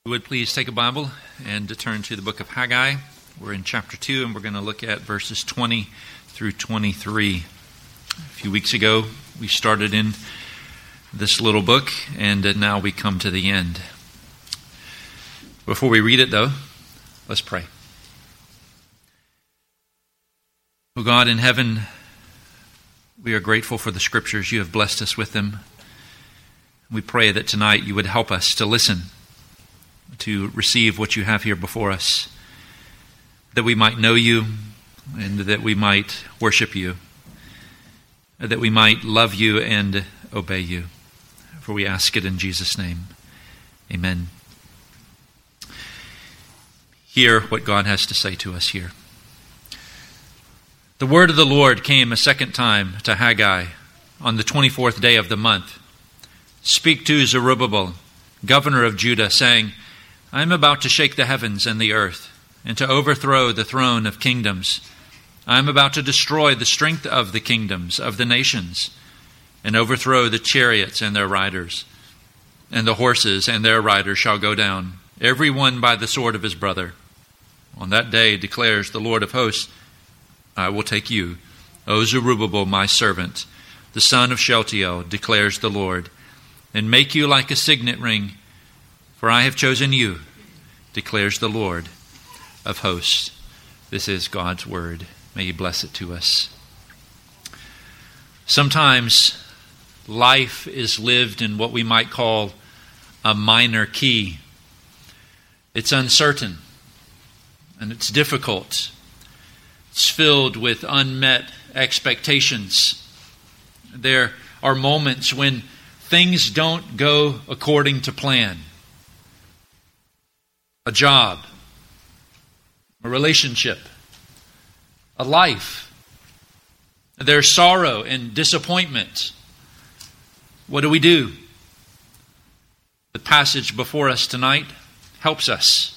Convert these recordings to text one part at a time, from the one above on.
You would please take a Bible and to turn to the book of Haggai. We're in chapter 2, and we're going to look at verses 20 through 23. A few weeks ago, we started in this little book, and now we come to the end. Before we read it, though, let's pray. O God in heaven, we are grateful for the Scriptures. You have blessed us with them. We pray that tonight you would help us to listen, to receive what you have here before us, that we might know you and that we might worship you, that we might love you and obey you. For we ask it in Jesus' name. Amen. Hear what God has to say to us here. The word of the Lord came a second time to Haggai on the 24th day of the month. Speak to Zerubbabel, governor of Judah, saying, I am about to shake the heavens and the earth, and to overthrow the throne of kingdoms. I am about to destroy the strength of the kingdoms of the nations, and overthrow the chariots and their riders. And the horses and their riders shall go down, every one by the sword of his brother. On that day, declares the Lord of hosts, I will take you, O Zerubbabel, my servant, the son of Shealtiel, declares the Lord, and make you like a signet ring, for I have chosen you, declares the Lord of hosts. This is God's word. May He bless it to us. Sometimes life is lived in what we might call a minor key. It's uncertain and it's difficult. It's filled with unmet expectations. There are moments when things don't go according to plan. A job, a relationship, a life. There's sorrow and disappointment. What do? The passage before us tonight helps us.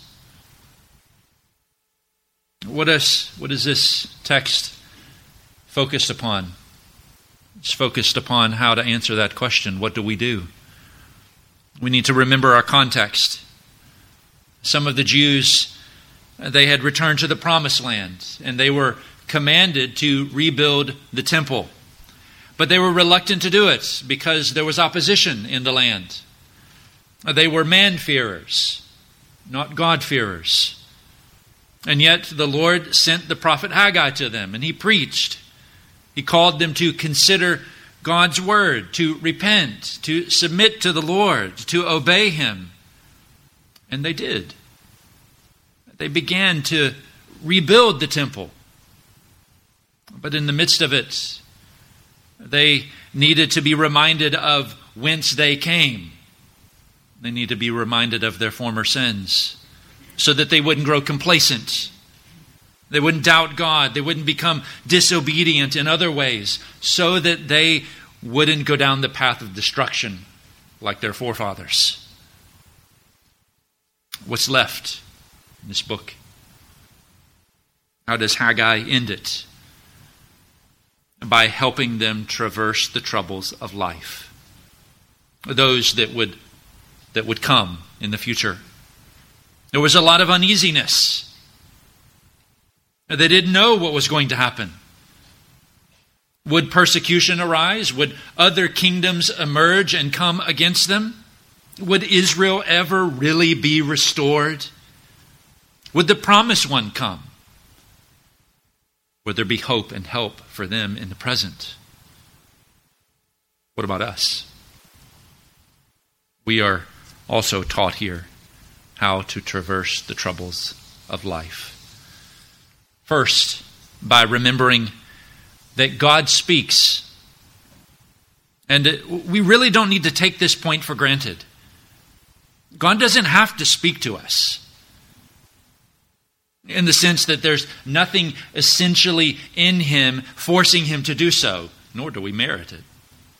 What is this text focused upon? It's focused upon how to answer that question. What do? We need to remember our context. Some of the Jews, they had returned to the promised land, and they were commanded to rebuild the temple. But they were reluctant to do it because there was opposition in the land. They were man-fearers, not God-fearers. And yet the Lord sent the prophet Haggai to them, and he preached. He called them to consider God's word, to repent, to submit to the Lord, to obey Him. And they did. They began to rebuild the temple. But in the midst of it, they needed to be reminded of whence they came. They need to be reminded of their former sins so that they wouldn't grow complacent. They wouldn't doubt God. They wouldn't become disobedient in other ways so that they wouldn't go down the path of destruction like their forefathers. What's left in this book? How does Haggai end it? By helping them traverse the troubles of life. Those that would come in the future. There was a lot of uneasiness. They didn't know what was going to happen. Would persecution arise? Would other kingdoms emerge and come against them? Would Israel ever really be restored? Would the promised one come? Would there be hope and help for them in the present? What about us? We are also taught here how to traverse the troubles of life. First, by remembering that God speaks. And we really don't need to take this point for granted. God doesn't have to speak to us in the sense that there's nothing essentially in Him forcing Him to do so, nor do we merit it.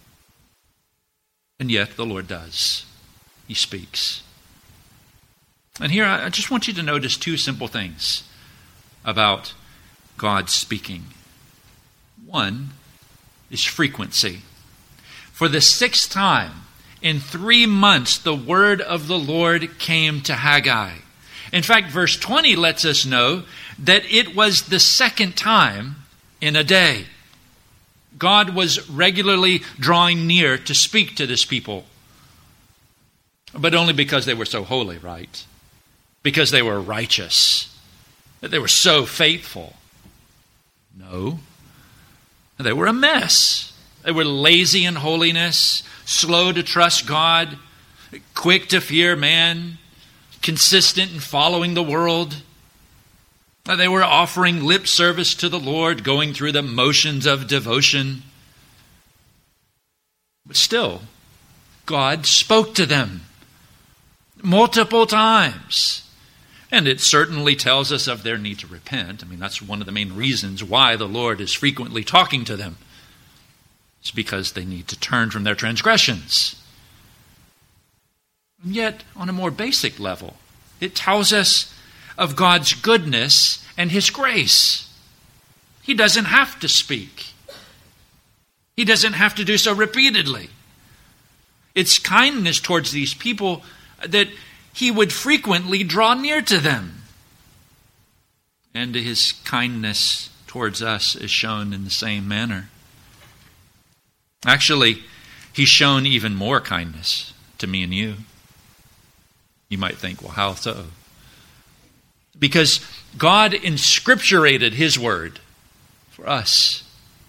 And yet the Lord does. He speaks. And here I just want you to notice two simple things about God speaking. One is frequency. For the sixth time In 3 months, the word of the Lord came to Haggai. In fact, verse 20 lets us know that it was the second time in a day. God was regularly drawing near to speak to this people. But only because they were so holy, right? Because they were righteous. That they were so faithful. No. They were a mess. They were lazy in holiness, slow to trust God, quick to fear man, consistent in following the world. They were offering lip service to the Lord, going through the motions of devotion. But still, God spoke to them multiple times. And it certainly tells us of their need to repent. I mean, that's one of the main reasons why the Lord is frequently talking to them. It's because they need to turn from their transgressions. And yet, on a more basic level, it tells us of God's goodness and His grace. He doesn't have to speak. He doesn't have to do so repeatedly. It's kindness towards these people that He would frequently draw near to them. And His kindness towards us is shown in the same manner. Actually, He's shown even more kindness to me and you. You might think, well, how so? Because God inscripturated His word for us.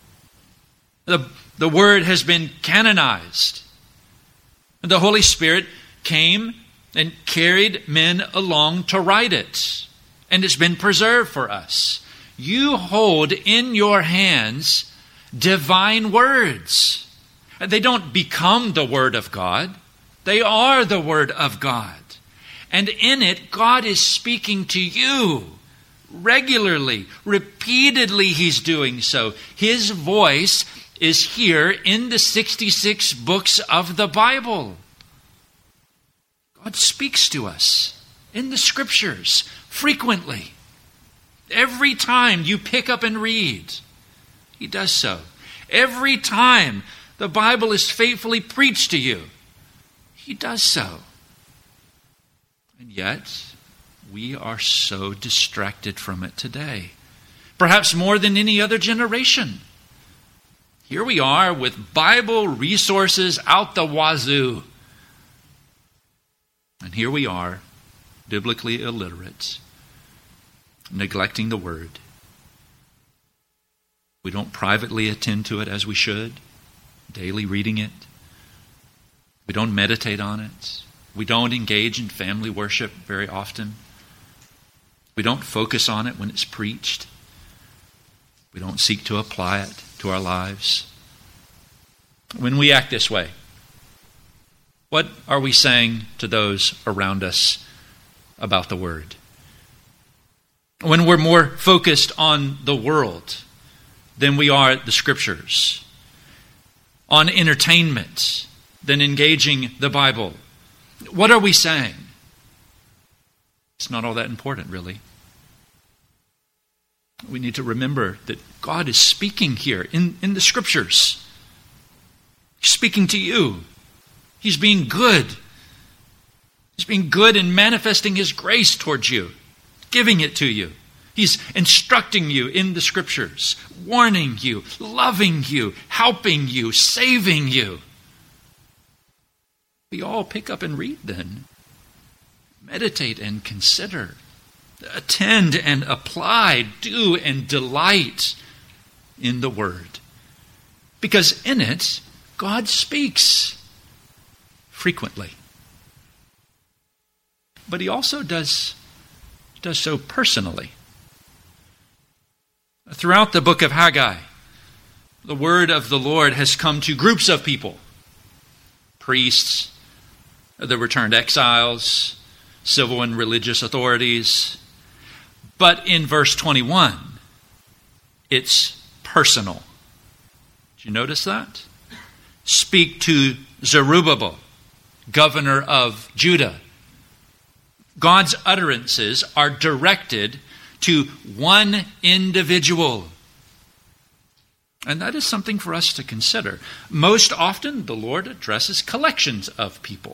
The word has been canonized. The Holy Spirit came and carried men along to write it. And it's been preserved for us. You hold in your hands divine words. They don't become the Word of God. They are the Word of God. And in it, God is speaking to you regularly, repeatedly He's doing so. His voice is here in the 66 books of the Bible. God speaks to us in the Scriptures frequently. Every time you pick up and read, He does so. Every time the Bible is faithfully preached to you, He does so. And yet, we are so distracted from it today. Perhaps more than any other generation. Here we are with Bible resources out the wazoo. And here we are, biblically illiterate, neglecting the Word. We don't privately attend to it as we should, daily reading it. We don't meditate on it. We don't engage in family worship very often. We don't focus on it when it's preached. We don't seek to apply it to our lives. When we act this way, what are we saying to those around us about the Word? When we're more focused on the world than we are the Scriptures, on entertainment than engaging the Bible, what are we saying? It's not all that important, really. We need to remember that God is speaking here in the Scriptures. He's speaking to you. He's being good. He's being good in manifesting His grace towards you, giving it to you. He's instructing you in the Scriptures, warning you, loving you, helping you, saving you. We all pick up and read then. Meditate and consider. Attend and apply. Do and delight in the Word. Because in it, God speaks frequently. But He also does so personally. Throughout the book of Haggai, the word of the Lord has come to groups of people. Priests, the returned exiles, civil and religious authorities. But in verse 21, it's personal. Did you notice that? Speak to Zerubbabel, governor of Judah. God's utterances are directed to one individual. And that is something for us to consider. Most often, the Lord addresses collections of people.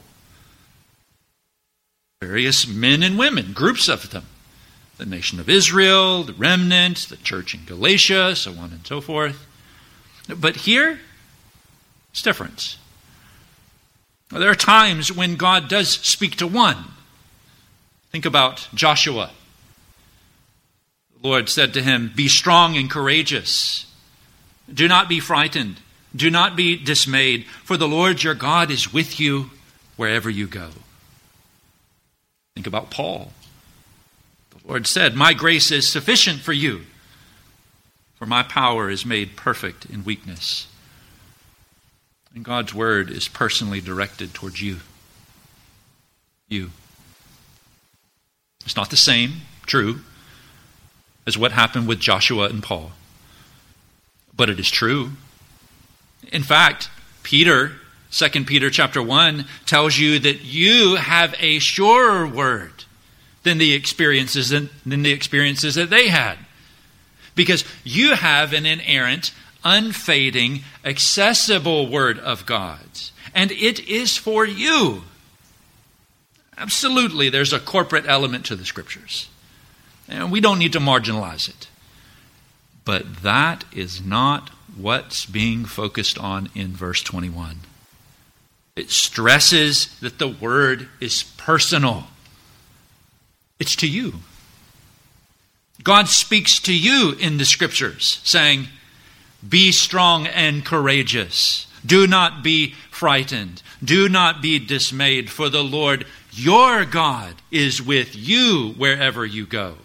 Various men and women, groups of them. The nation of Israel, the remnant, the church in Galatia, so on and so forth. But here, it's different. There are times when God does speak to one. Think about Joshua. The Lord said to him, "Be strong and courageous. Do not be frightened. Do not be dismayed, for the Lord your God is with you wherever you go." Think about Paul. The Lord said, "My grace is sufficient for you, for my power is made perfect in weakness." And God's word is personally directed towards you. You. It's not the same, true, as what happened with Joshua and Paul. But it is true. In fact, Peter, 2 Peter chapter 1, tells you that you have a surer word than the experiences that they had. Because you have an inerrant, unfading, accessible word of God. And it is for you. Absolutely, there's a corporate element to the Scriptures. And we don't need to marginalize it. But that is not what's being focused on in verse 21. It stresses that the word is personal. It's to you. God speaks to you in the Scriptures, saying, "Be strong and courageous. Do not be frightened. Do not be dismayed, for the Lord your God is with you wherever you go.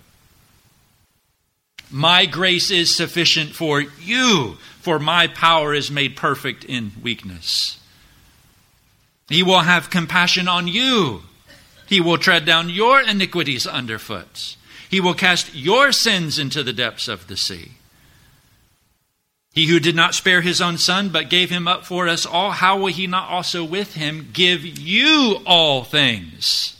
My grace is sufficient for you, for my power is made perfect in weakness." He will have compassion on you. He will tread down your iniquities underfoot. He will cast your sins into the depths of the sea. He who did not spare his own son, but gave him up for us all, how will he not also with him give you all things?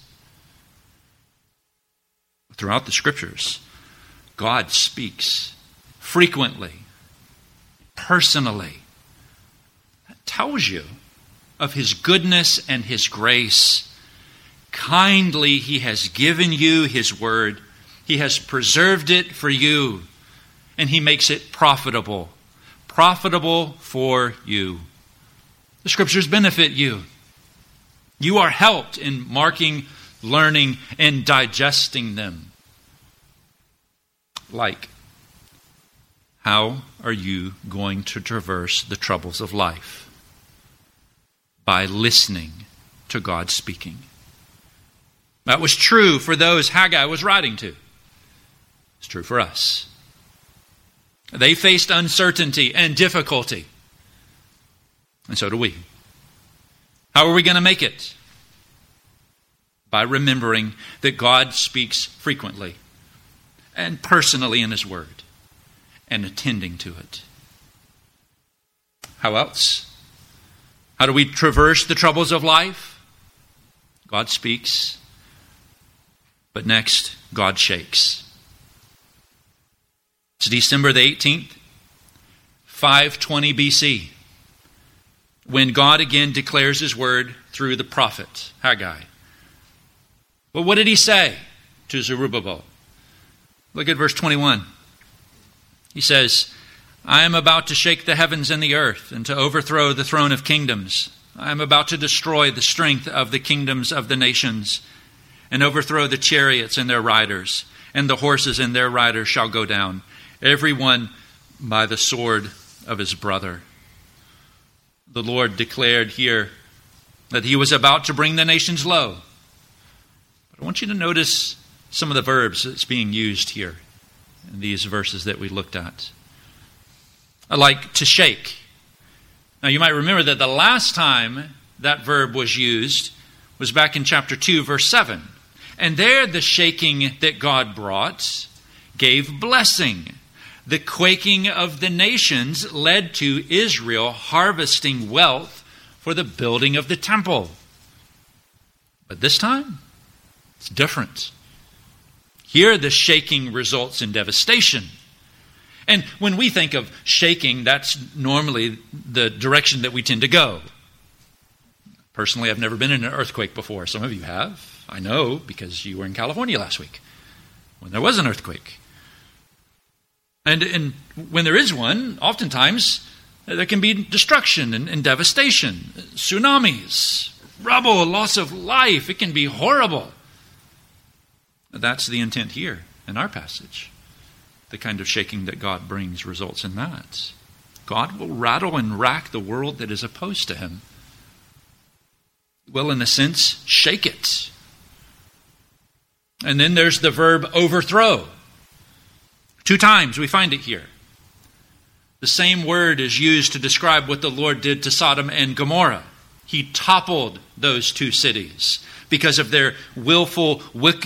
Throughout the Scriptures, God speaks frequently, personally. That tells you of his goodness and his grace. Kindly he has given you his word. He has preserved it for you, and he makes it profitable for you. The Scriptures benefit you. You are helped in marking, learning, and digesting them. Like, how are you going to traverse the troubles of life? By listening to God speaking. That was true for those Haggai was writing to. It's true for us. They faced uncertainty and difficulty. And so do we. How are we going to make it? By remembering that God speaks frequently and personally in his word and attending to it. How else? How do we traverse the troubles of life? God speaks. But next, God shakes. It's December the 18th, 520 BC, when God again declares his word through the prophet Haggai. But what did he say to Zerubbabel? Look at verse 21. He says, "I am about to shake the heavens and the earth, and to overthrow the throne of kingdoms. I am about to destroy the strength of the kingdoms of the nations, and overthrow the chariots and their riders, and the horses and their riders shall go down, every one by the sword of his brother." The Lord declared here that he was about to bring the nations low. But I want you to notice some of the verbs that's being used here in these verses that we looked at. I like to shake. Now you might remember that the last time that verb was used was back in chapter 2, verse 7. And there the shaking that God brought gave blessing. The quaking of the nations led to Israel harvesting wealth for the building of the temple. But this time, it's different. Here the shaking results in devastation. And when we think of shaking, that's normally the direction that we tend to go. Personally, I've never been in an earthquake before. Some of you have. I know, because you were in California last week when there was an earthquake. And when there is one, oftentimes there can be destruction and devastation, tsunamis, rubble, loss of life. It can be horrible. That's the intent here in our passage. The kind of shaking that God brings results in that. God will rattle and rack the world that is opposed to him. He will, in a sense, shake it. And then there's the verb overthrow. 2 times we find it here. The same word is used to describe what the Lord did to Sodom and Gomorrah. He toppled those 2 cities because of their willful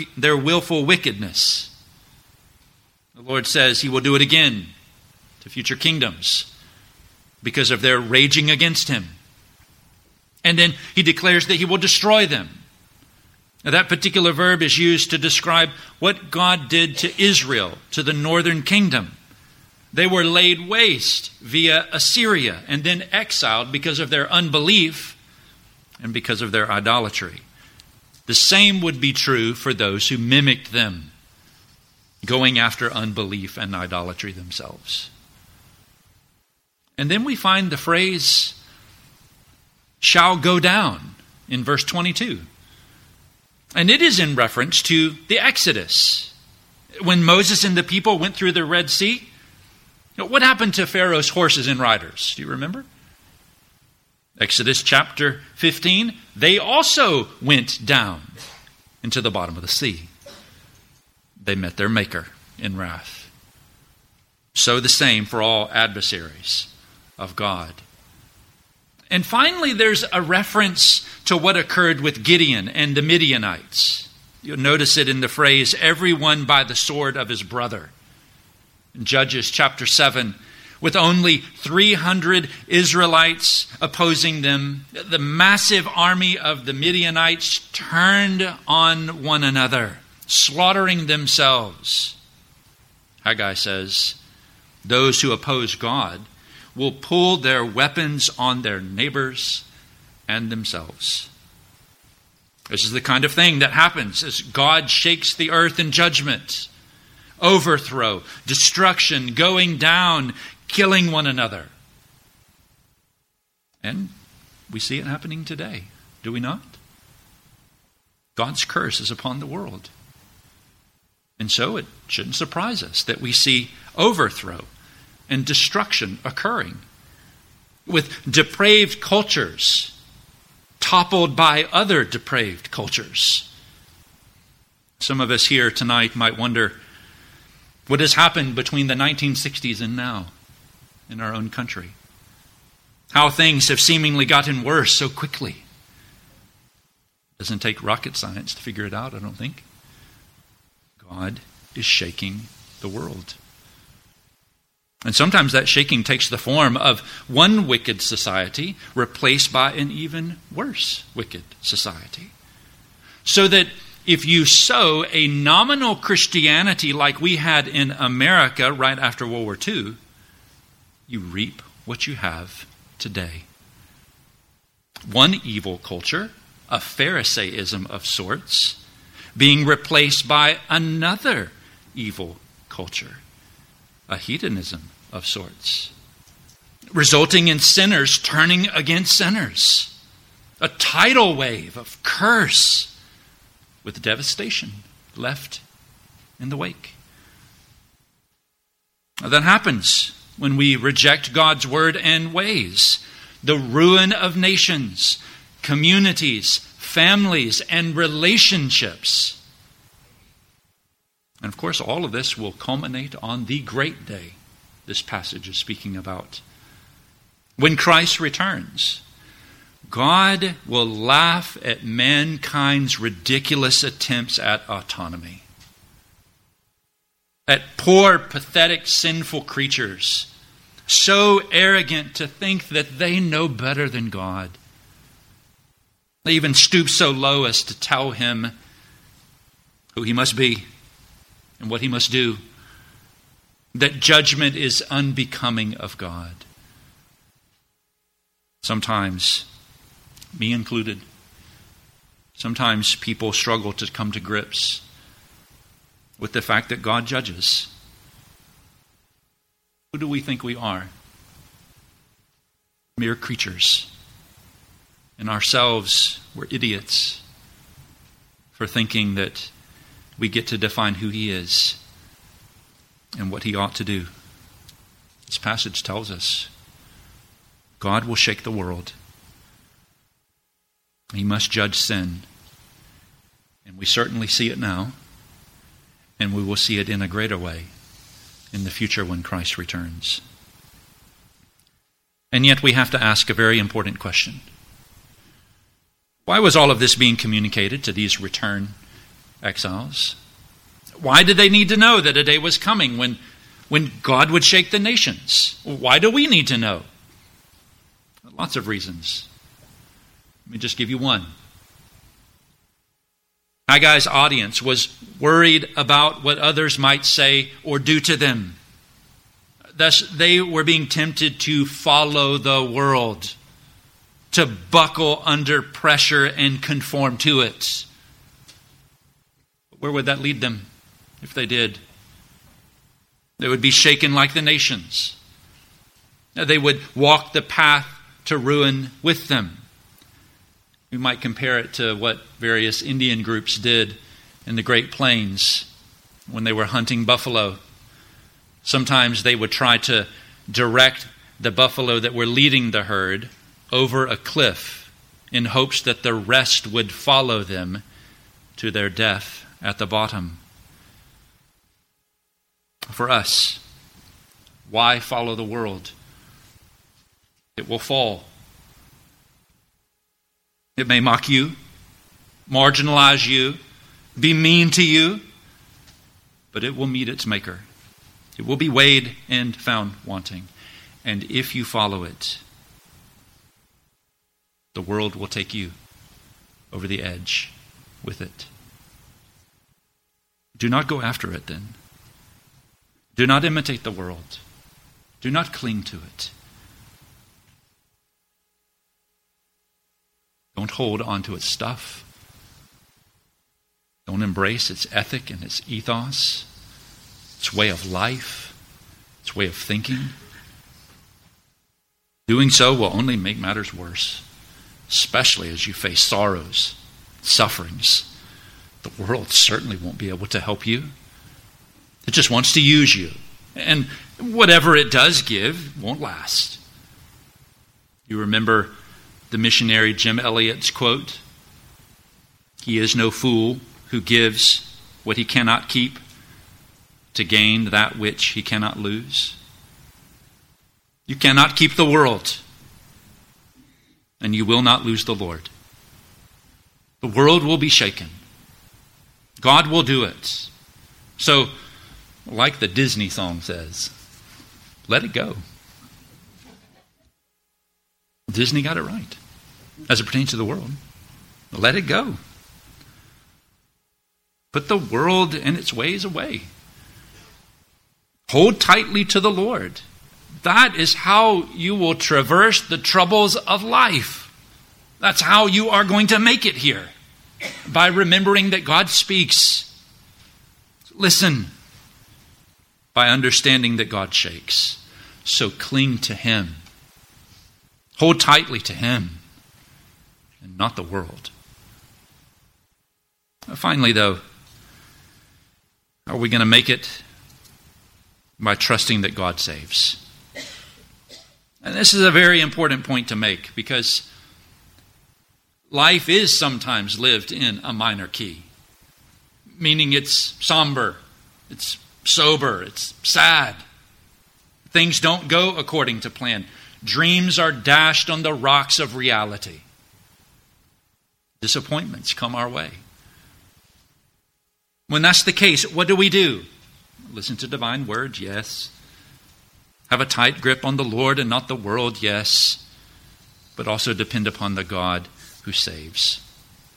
wickedness. The Lord says he will do it again to future kingdoms because of their raging against him. And then he declares that he will destroy them. Now, that particular verb is used to describe what God did to Israel, to the northern kingdom. They were laid waste via Assyria and then exiled because of their unbelief and because of their idolatry. The same would be true for those who mimicked them, going after unbelief and idolatry themselves. And then we find the phrase, shall go down, in verse 22. And it is in reference to the Exodus. When Moses and the people went through the Red Sea, what happened to Pharaoh's horses and riders? Do you remember? Exodus chapter 15, they also went down into the bottom of the sea. They met their Maker in wrath. So the same for all adversaries of God. And finally, there's a reference to what occurred with Gideon and the Midianites. You'll notice it in the phrase, everyone by the sword of his brother. In Judges chapter 7, with only 300 Israelites opposing them, the massive army of the Midianites turned on one another, slaughtering themselves. Haggai says, those who oppose God will pull their weapons on their neighbors and themselves. This is the kind of thing that happens as God shakes the earth in judgment. Overthrow, destruction, going down, killing one another. And we see it happening today, do we not? God's curse is upon the world. And so it shouldn't surprise us that we see overthrow and destruction occurring, with depraved cultures toppled by other depraved cultures. Some of us here tonight might wonder what has happened between the 1960s and now in our own country. How things have seemingly gotten worse so quickly. Doesn't take rocket science to figure it out, I don't think. God is shaking the world. And sometimes that shaking takes the form of one wicked society replaced by an even worse wicked society. So that if you sow a nominal Christianity like we had in America right after World War II, you reap what you have today. One evil culture, a Pharisaism of sorts, being replaced by another evil culture, a hedonism of sorts, resulting in sinners turning against sinners, a tidal wave of curse with devastation left in the wake. Now, that happens when we reject God's word and ways. The ruin of nations, communities, families, and relationships. And of course, all of this will culminate on the great day this passage is speaking about. When Christ returns, God will laugh at mankind's ridiculous attempts at autonomy. At poor, pathetic, sinful creatures, so arrogant to think that they know better than God. They even stoop so low as to tell him who he must be and what he must do. that judgment is unbecoming of God. Sometimes, me included, sometimes people struggle to come to grips with the fact that God judges. Who do we think we are? Mere creatures. And ourselves, we're idiots for thinking that we get to define who He is and what He ought to do. This passage tells us God will shake the world. He must judge sin. And we certainly see it now, and we will see it in a greater way in the future when Christ returns. And yet we have to ask a very important question. Why was all of this being communicated to these return exiles? Why did they need to know that a day was coming when God would shake the nations? Why do we need to know? Lots of reasons. Let me just give you one. Haggai's audience was worried about what others might say or do to them. Thus, they were being tempted to follow the world, to buckle under pressure and conform to it. Where would that lead them if they did? They would be shaken like the nations. They would walk the path to ruin with them. We might compare it to what various Indian groups did in the Great Plains when they were hunting buffalo. Sometimes they would try to direct the buffalo that were leading the herd over a cliff in hopes that the rest would follow them to their death at the bottom. For us, why follow the world? It will fall. It may mock you, marginalize you, be mean to you, but it will meet its maker. It will be weighed and found wanting. And if you follow it, the world will take you over the edge with it. Do not go after it then. Do not imitate the world. Do not cling to it. Don't hold on to its stuff. Don't embrace its ethic and its ethos, its way of life, its way of thinking. Doing so will only make matters worse, especially as you face sorrows, sufferings. The world certainly won't be able to help you. It just wants to use you. And whatever it does give won't last. You remember the missionary Jim Elliot's quote, "He is no fool who gives what he cannot keep to gain that which he cannot lose." You cannot keep the world, and you will not lose the Lord. The world will be shaken. God will do it. So, like the Disney song says, let it go. Disney got it right as it pertains to the world. Let it go. Put the world and its ways away. Hold tightly to the Lord. That is how you will traverse the troubles of life. That's how you are going to make it here. By remembering that God speaks. Listen. By understanding that God shakes. So cling to Him. Hold tightly to Him. And not the world. Finally, though, are we going to make it by trusting that God saves? And this is a very important point to make, because life is sometimes lived in a minor key, meaning it's somber, it's sober, it's sad. Things don't go according to plan. Dreams are dashed on the rocks of reality. Disappointments come our way. When that's the case, what do we do? Listen to divine word, yes. Have a tight grip on the Lord and not the world, yes. But also depend upon the God who saves.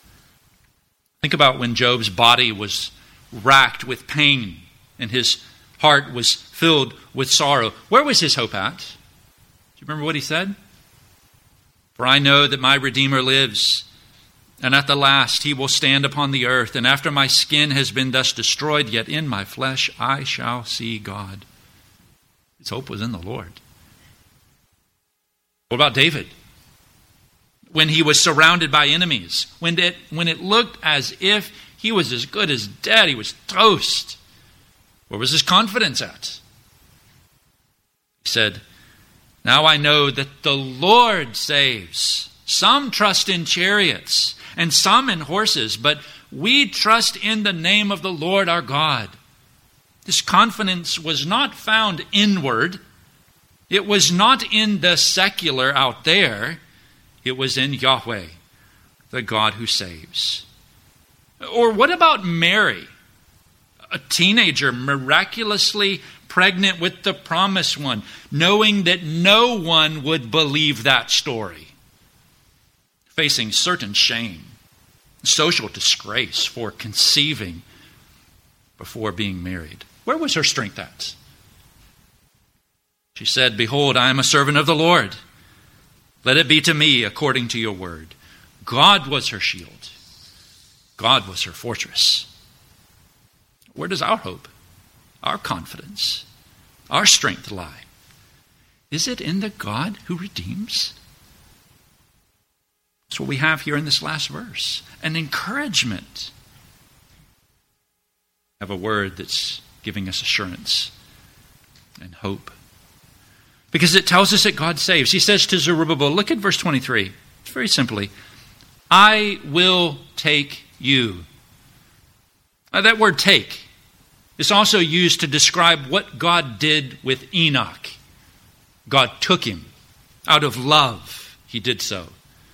Think about when Job's body was racked with pain and his heart was filled with sorrow. Where was his hope at? Do you remember what he said? For I know that my Redeemer lives, and at the last he will stand upon the earth, and after my skin has been thus destroyed, yet in my flesh I shall see God. His hope was in the Lord. What about David? When he was surrounded by enemies, when it looked as if he was as good as dead, he was toast. Where was his confidence at? He said, now I know that the Lord saves. Some trust in chariots and some in horses, but we trust in the name of the Lord our God. This confidence was not found inward. It was not in the secular out there. It was in Yahweh, the God who saves. Or what about Mary, a teenager miraculously pregnant with the promised one, knowing that no one would believe that story, facing certain shame, social disgrace for conceiving before being married? Where was her strength at? She said, behold, I am a servant of the Lord. Let it be to me according to your word. God was her shield. God was her fortress. Where does our hope, our confidence, our strength lie? Is it in the God who redeems? That's what we have here in this last verse. An encouragement. Have a word that's giving us assurance and hope. Because it tells us that God saves. He says to Zerubbabel, look at verse 23. It's very simply, I will take you. That word take is also used to describe what God did with Enoch. God took him out of love. He did so.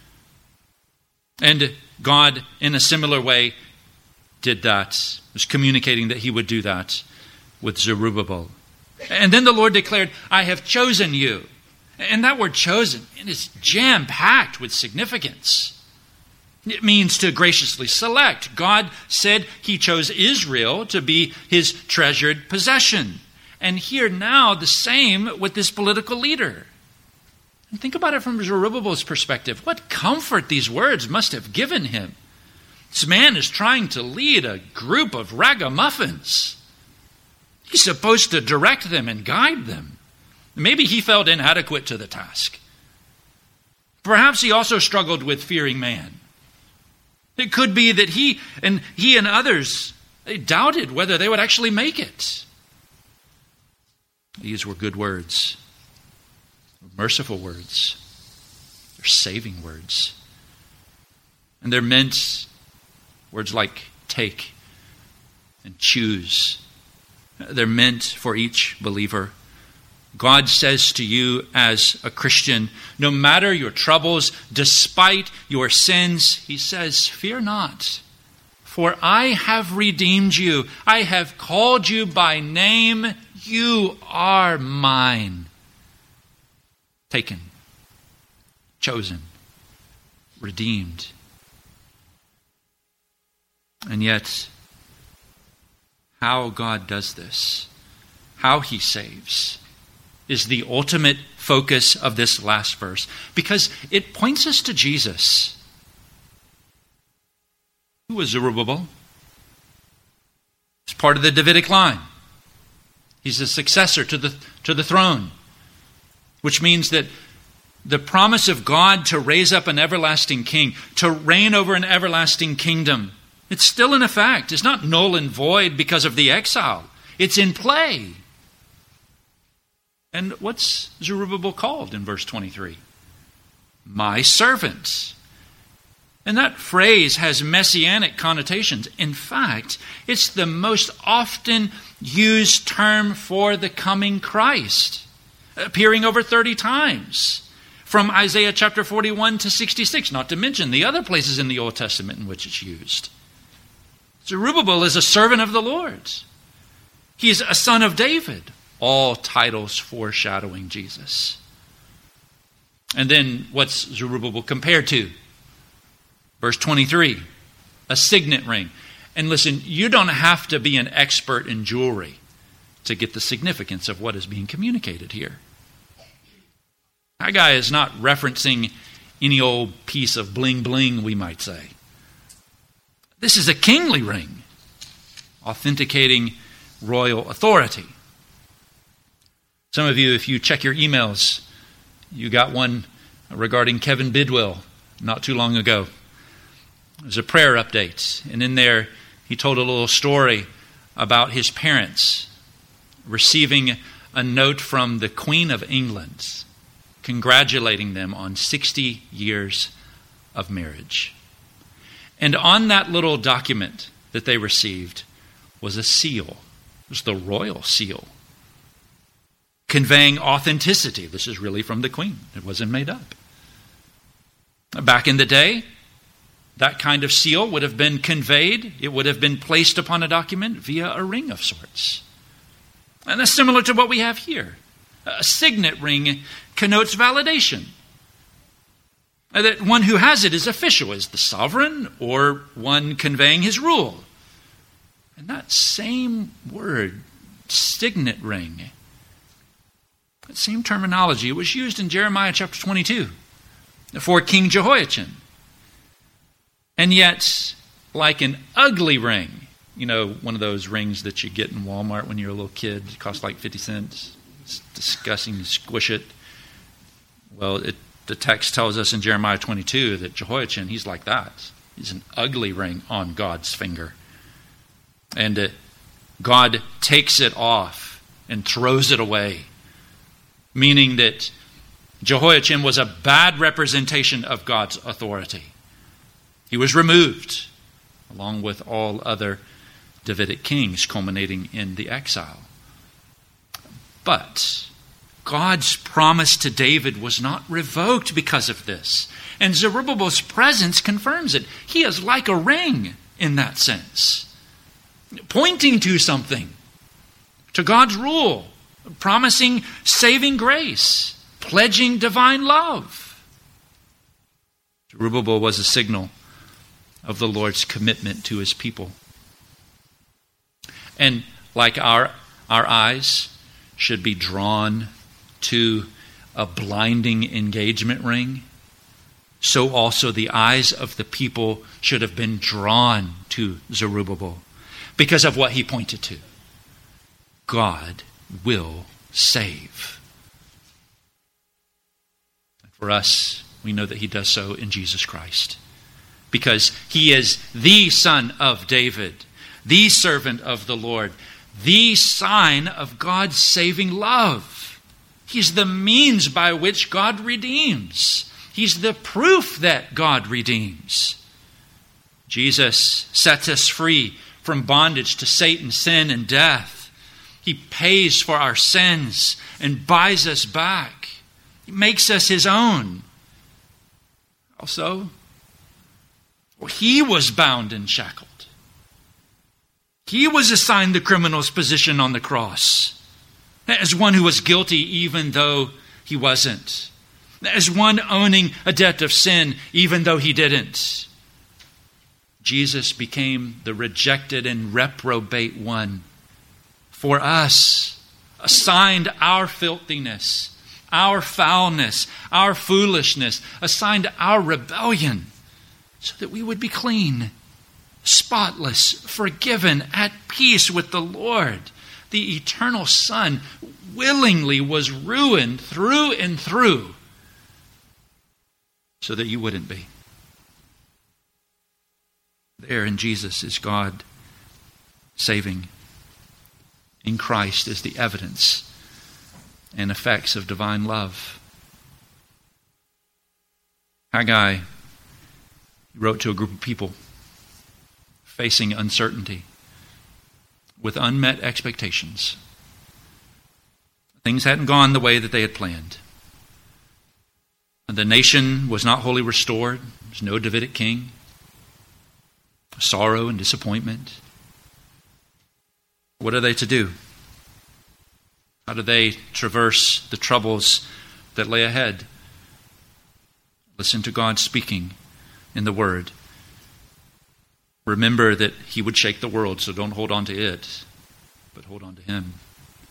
And God, in a similar way, did that. Was communicating that he would do that with Zerubbabel. And then the Lord declared, I have chosen you. And that word chosen, it is jam-packed with significance. It means to graciously select. God said he chose Israel to be his treasured possession. And here now the same with this political leader. And think about it from Zerubbabel's perspective. What comfort these words must have given him. This man is trying to lead a group of ragamuffins. He's supposed to direct them and guide them. Maybe he felt inadequate to the task. Perhaps he also struggled with fearing man. It could be that he and others, they doubted whether they would actually make it. These were good words, merciful words, they're saving words. And they're meant words like take and choose. They're meant for each believer. God says to you as a Christian, no matter your troubles, despite your sins, he says, fear not, for I have redeemed you. I have called you by name. You are mine. Taken, chosen, redeemed. And yet, how God does this, how he saves, is the ultimate focus of this last verse, because it points us to Jesus. Who was Zerubbabel? He's part of the Davidic line. He's the successor to the throne, which means that the promise of God to raise up an everlasting king, to reign over an everlasting kingdom, it's still in effect. It's not null and void because of the exile. It's in play. And what's Zerubbabel called in verse 23? My servant. And that phrase has messianic connotations. In fact, it's the most often used term for the coming Christ, appearing over 30 times, from Isaiah chapter 41 to 66, not to mention the other places in the Old Testament in which it's used. Zerubbabel is a servant of the Lord. He is a son of David. All titles foreshadowing Jesus. And then what's Zerubbabel compared to? Verse 23, a signet ring. And listen, you don't have to be an expert in jewelry to get the significance of what is being communicated here. Haggai is not referencing any old piece of bling bling, we might say. This is a kingly ring, authenticating royal authority. Some of you, if you check your emails, you got one regarding Kevin Bidwell not too long ago. It was a prayer update, and in there he told a little story about his parents receiving a note from the Queen of England congratulating them on 60 years of marriage. And on that little document that they received was a seal. It was the royal seal, conveying authenticity. This is really from the Queen. It wasn't made up. Back in the day, that kind of seal would have been conveyed. It would have been placed upon a document via a ring of sorts. And that's similar to what we have here. A signet ring connotes validation. That one who has it is official, is the sovereign or one conveying his rule. And that same word, signet ring, that same terminology, it was used in Jeremiah chapter 22 for King Jehoiachin. And yet, like an ugly ring, you know, one of those rings that you get in Walmart when you're a little kid, it costs like 50 cents. It's disgusting, you squish it. Well, the text tells us in Jeremiah 22 that Jehoiachin, he's like that. He's an ugly ring on God's finger. And God takes it off and throws it away, meaning that Jehoiachin was a bad representation of God's authority. He was removed, along with all other Davidic kings, culminating in the exile. But God's promise to David was not revoked because of this. And Zerubbabel's presence confirms it. He is like a ring in that sense, pointing to something, to God's rule, promising saving grace, pledging divine love. Zerubbabel was a signal of the Lord's commitment to his people. And like our eyes should be drawn to a blinding engagement ring, so also the eyes of the people should have been drawn to Zerubbabel because of what he pointed to. God will save. And for us, we know that he does so in Jesus Christ, because he is the Son of David, the servant of the Lord, the sign of God's saving love. He's the means by which God redeems. He's the proof that God redeems. Jesus sets us free from bondage to Satan, sin, and death. He pays for our sins and buys us back. He makes us his own. Also, he was bound and shackled. He was assigned the criminal's position on the cross, as one who was guilty even though he wasn't, as one owning a debt of sin even though he didn't. Jesus became the rejected and reprobate one for us, assigned our filthiness, our foulness, our foolishness, assigned our rebellion, so that we would be clean, spotless, forgiven, at peace with the Lord. The eternal Son willingly was ruined through and through so that you wouldn't be. There in Jesus is God saving. In Christ is the evidence and effects of divine love. Haggai wrote to a group of people facing uncertainty with unmet expectations. Things hadn't gone the way that they had planned. The nation was not wholly restored. There was no Davidic king. Sorrow and disappointment. What are they to do? How do they traverse the troubles that lay ahead? Listen to God speaking in the Word. Remember that he would shake the world, so don't hold on to it, but hold on to him.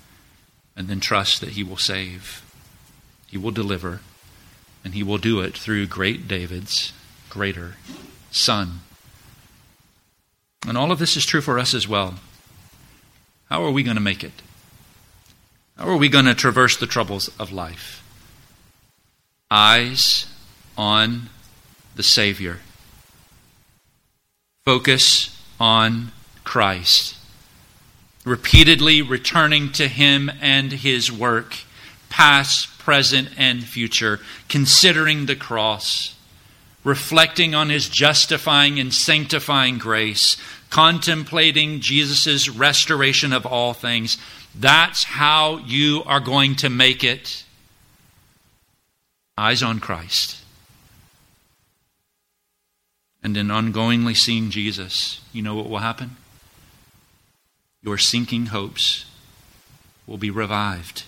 and then trust that he will save, he will deliver, and he will do it through great David's greater Son. And all of this is true for us as well. How are we going to make it? How are we going to traverse the troubles of life? Eyes on the Savior. Focus on Christ. Repeatedly returning to Him and His work, past, present, and future, considering the cross, reflecting on His justifying and sanctifying grace, contemplating Jesus' restoration of all things. That's how you are going to make it. Eyes on Christ. And in ongoingly seeing Jesus, you know what will happen? Your sinking hopes will be revived.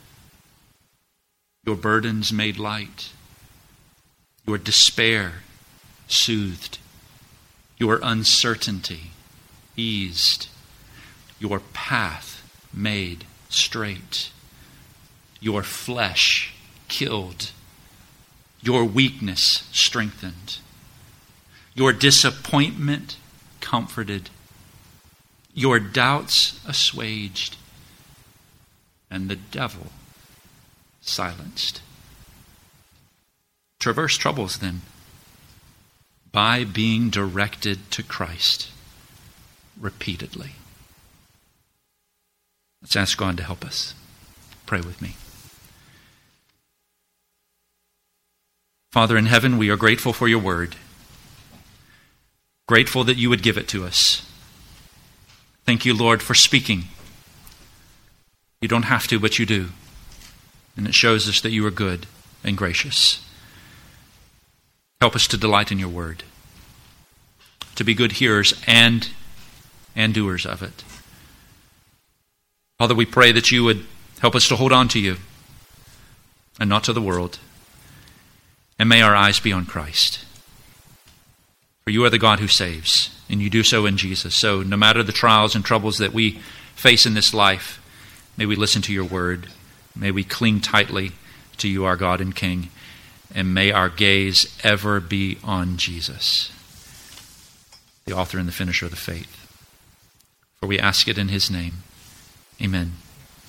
Your burdens made light. Your despair soothed. Your uncertainty eased. Your path made straight. Your flesh killed. Your weakness strengthened. Your disappointment comforted. Your doubts assuaged. And the devil silenced. Traverse troubles then by being directed to Christ repeatedly. Let's ask God to help us. Pray with me. Father in heaven, we are grateful for your word. Grateful that you would give it to us. Thank you, Lord, for speaking. You don't have to, but you do. And it shows us that you are good and gracious. Help us to delight in your word, to be good hearers and doers of it. Father, we pray that you would help us to hold on to you and not to the world. And may our eyes be on Christ. For you are the God who saves, and you do so in Jesus. So no matter the trials and troubles that we face in this life, may we listen to your word. May we cling tightly to you, our God and King. And may our gaze ever be on Jesus, the author and the finisher of the faith. For we ask it in his name. Amen.